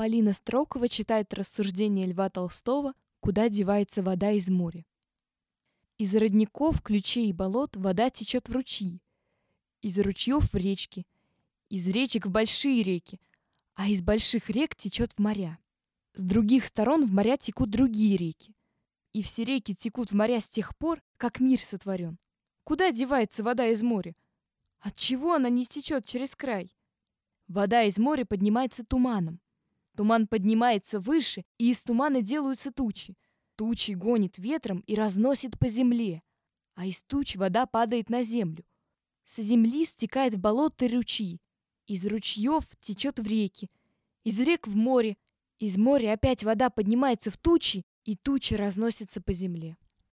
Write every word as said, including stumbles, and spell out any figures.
Полина Строкова читает рассуждения Льва Толстого «Куда девается вода из моря». Из родников, ключей и болот вода течет в ручьи, из ручьев в речки, из речек в большие реки, а из больших рек течет в моря. С других сторон в моря текут другие реки, и все реки текут в моря с тех пор, как мир сотворен. Куда девается вода из моря? Отчего она не течет через край? Вода из моря поднимается туманом. Туман поднимается выше, и из тумана делаются тучи. Тучи гонит ветром и разносит по земле, а из туч вода падает на землю. Со земли стекает в болота и ручьи, из ручьев течет в реки, из рек в море, из моря опять вода поднимается в тучи, и тучи разносятся по земле.